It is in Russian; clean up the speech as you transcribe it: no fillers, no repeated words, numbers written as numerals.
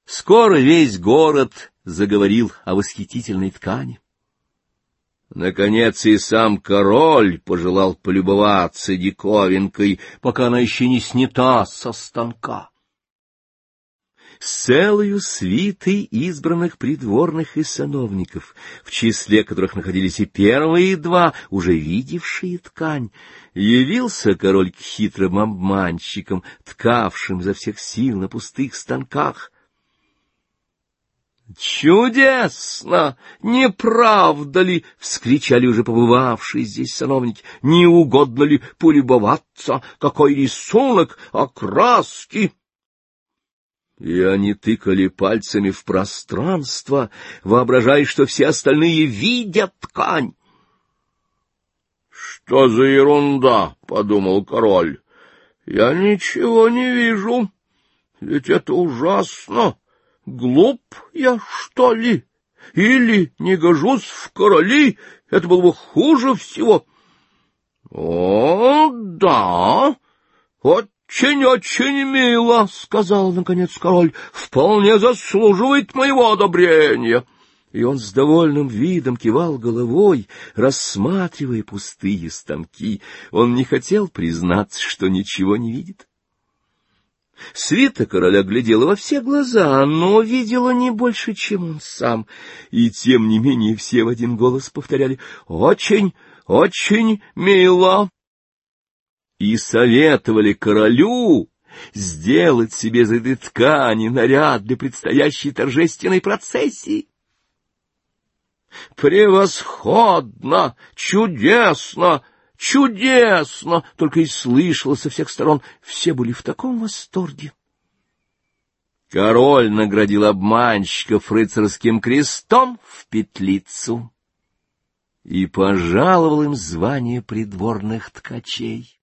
Скоро весь город заговорил о восхитительной ткани. Наконец и сам король пожелал полюбоваться диковинкой, пока она еще не снята со станка. С целою свитой избранных придворных и сановников, в числе которых находились и первые два, уже видевшие ткань, явился король к хитрым обманщикам, ткавшим изо всех сил на пустых станках. «Чудесно! Не правда ли?» — вскричали уже побывавшие здесь сановники. «Не угодно ли полюбоваться? Какой рисунок, окраски!» И они тыкали пальцами в пространство, воображая, что все остальные видят ткань. «Что за ерунда?» — подумал король. «Я ничего не вижу, ведь это ужасно. Глуп я, что ли? Или не гожусь в короли? Это было бы хуже всего». «О, да, очень-очень мило», — сказал, наконец, король, — «вполне заслуживает моего одобрения». И он с довольным видом кивал головой, рассматривая пустые станки. Он не хотел признаться, что ничего не видит. Свита короля глядела во все глаза, но видела не больше, чем он сам. И тем не менее все в один голос повторяли: «Очень, очень мило». И советовали королю сделать себе из этой ткани наряд для предстоящей торжественной процессии. «Превосходно! Чудесно! Чудесно!» только и слышало со всех сторон. Все были в таком восторге. Король наградил обманщиков рыцарским крестом в петлицу и пожаловал им звание придворных ткачей.